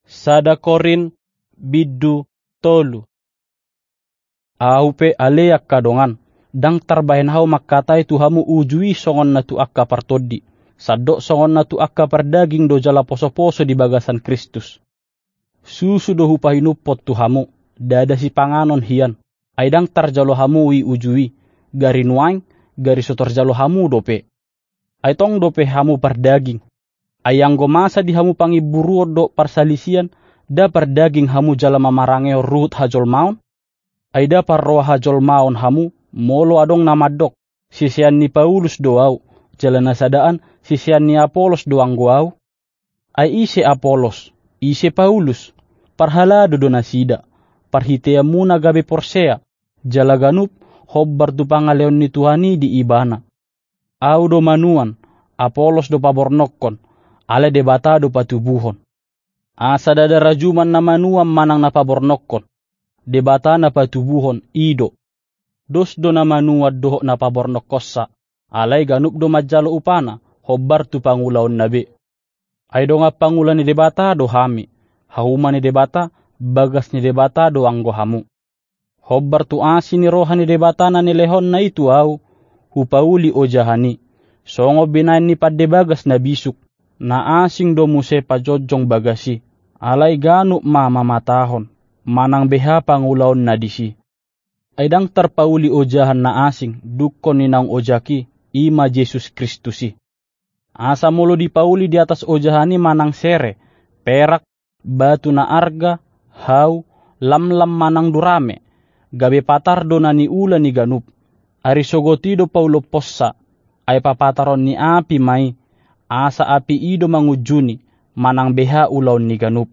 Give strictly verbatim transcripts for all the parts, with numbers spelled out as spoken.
Sada Korin biddu tolu. Aupe aleyak kadongan, dang tarbahen hau makkatai tu hamu ujui songon na tu akka partoddi. Sadok songon na tu akka pardaging do jala poso-poso di bagasan Kristus. Susu do hupahinupot tu hamu, dada si panganon hian. Aidang tarjalo hamu wi ujui, gari nuaing, gari sotorjalo hamu dope. Aitong dope hamu pardaging. Ayang gomasa di hamu pangiburuo do parsalisian, da pardaging hamu jala mamarangeo ruhut hajol maun. Aida parroa hajol maun hamu, molo adong namadok, sisian ni Paulus doau, jala nasadaan sisian ni Apolos doang goau. Ai ise Apolos, ise Paulus, parhalado do nasida, parhitea muna gabe porsea, jala ganup, hobbar du pangaleon ni Tuhani di ibana. Au do manuan, Apolos do pabornokkon, ale debata do patubuhon. Asa dada rajuman na manuam manang na pabornokkon, debata na patubuhon ido. Dos do na manuad doho na pabornokkossa, alay ganup do majalo upana, hobbar tu pangulaon nabe. Ay do nga pangulan ni debata do hami, hauma ni debata, bagas ni debata do anggo hamu. Hobbar tu asi ni roha ni debata na nilehon na itu au, hupauli o jahani, songo binain ni padde bagas na bisuk, na asing do muse pajojong bagasi, alay ganup mama matahon, manang beha pangulaon na disi. Aidang terpauli ojahan na asing, dukon ni naung ojaki, ima Jesus Kristusi. Asa molo dipauli di atas ojahani manang sere, perak, batu na arga, hau, lam-lam manang durame, gabe patar do na ni ula ni ganup. Ari sogoti do paulo possa, ay papataron ni api mai, asa api ido mangujuni, manang beha ulaon ni ganup.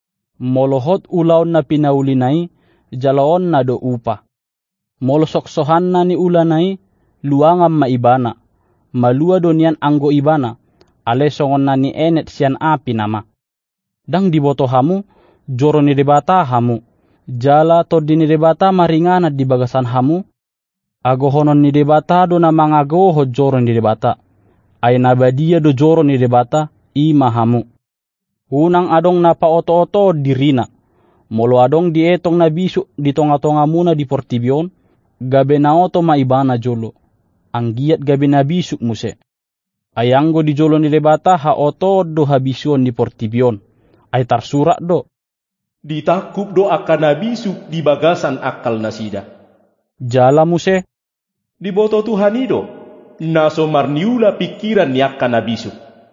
Molohot ulaon na pinaulinay, jalaon na do upa. Molosoksohan na ni ulanay, luangam maibana, malua do niyan anggo ibana, ale songon na ni enet siyan api nama. Dang diboto hamu, joro ni debata hamu, jala to di ni debata maringanat di bagasan hamu, agohonon ni debata do na mangagoho joro ni debata, ay nabadia do joro ni debata, ima hamu. Unang adong na paoto-oto dirina, molo adong dietong na bisu di tonga-tonga muna di portibion, gabe na oto maibana jolo, ang giat gabe na bisuk muse. Ayanggo di jolo ni debata ha oto do habisuon di portibion, ay tarsurak do. Ditakup do akan na bisuk di bagasan akal nasida. Jala muse. Diboto Tuhanido, naso marniula pikiran ni akan na bisuk.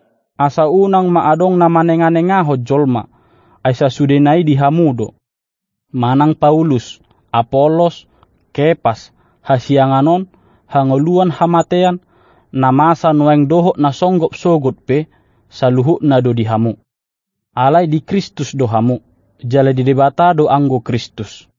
Asa unang maadong na manenga-nengaho jolma, ay sa sudenay di hamudo. Manang Paulus, Apolos, Kepas, hasianganon, hangoluan hamatean, namasa nueng doho na songgop-sogot pe, sa luhuk na do di hamu. Alay di Kristus do hamu, jala di debata do anggo Kristus.